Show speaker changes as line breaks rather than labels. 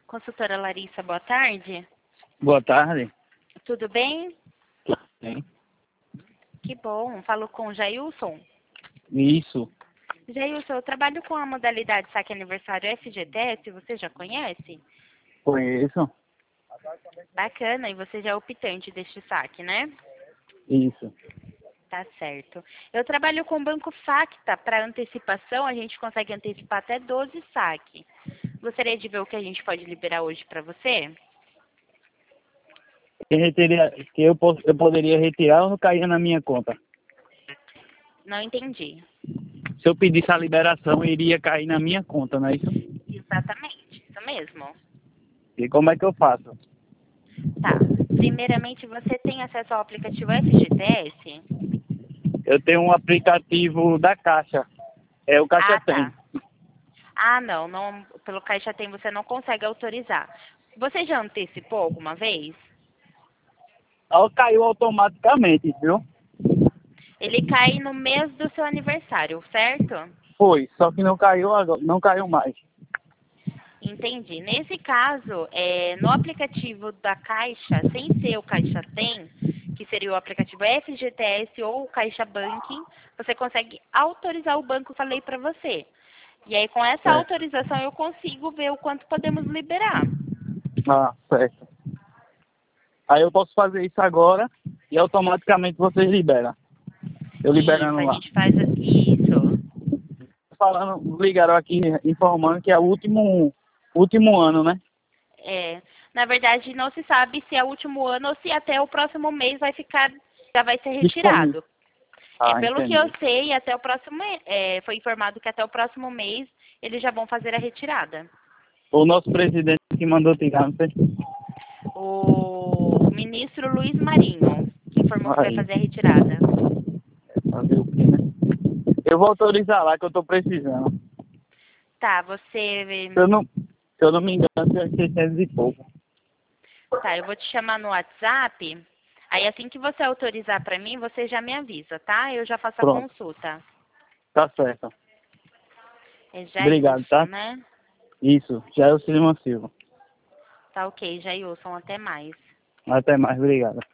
Consultora Larissa, boa tarde.
Boa tarde.
Tudo bem?
Sim.
Que bom. Falo com o Jailson.
Isso.
Jailson, eu trabalho com a modalidade saque aniversário FGTS, você já conhece?
Conheço.
Bacana, e você já é optante deste saque, né?
Isso.
Tá certo. Eu trabalho com o Banco Facta. Para antecipação, a gente consegue antecipar até 12 saques. Gostaria de ver o que a gente pode liberar hoje para você?
Que eu poderia retirar ou não caía na minha conta?
Não entendi.
Se eu pedisse a liberação, iria cair na minha conta, não é isso?
Exatamente, isso mesmo.
E como é que eu faço?
Tá. Primeiramente, você tem acesso ao aplicativo FGTS?
Eu tenho um aplicativo da Caixa. É o Caixa
Ah,
Tem.
tá. Ah, não, pelo Caixa Tem você não consegue autorizar. Você já antecipou alguma vez?
Ela caiu automaticamente, viu?
Ele cai no mês do seu aniversário, certo?
Foi, só que não caiu agora, não caiu mais.
Entendi. Nesse caso, no aplicativo da Caixa, sem ser o Caixa Tem, que seria o aplicativo FGTS ou o Caixa Banking, você consegue autorizar o banco que eu falei para você. E aí, com essa
Certo.
autorização, eu consigo ver o quanto podemos liberar.
Ah, certo. Aí eu posso fazer isso agora e automaticamente vocês liberam. Eu
Isso,
liberando
a
lá.
gente faz isso.
Ligaram aqui informando que é o último ano, né?
Na verdade, não se sabe se é o último ano ou se até o próximo mês já vai ser
Disponível.
retirado.
Ah,
Pelo que eu
entendi.
sei, até o próximo, foi informado que até o próximo mês eles já vão fazer a retirada.
O nosso presidente que mandou tirar, não sei.
O ministro Luiz Marinho, que informou que vai
Aí,
fazer a retirada.
fazer o quê, né? Eu vou autorizar lá que eu tô precisando.
Tá, você.
Se eu não me engano, é 600 e pouco.
Tá, eu vou te chamar no WhatsApp. Aí assim que você autorizar para mim, você já me avisa, tá? Eu já faço a
Pronto,
consulta.
tá certo.
É
Obrigado,
Jailson,
tá?
né?
Isso, já é o Silva Silva.
Tá ok, Jailson, até mais.
Até mais, obrigado.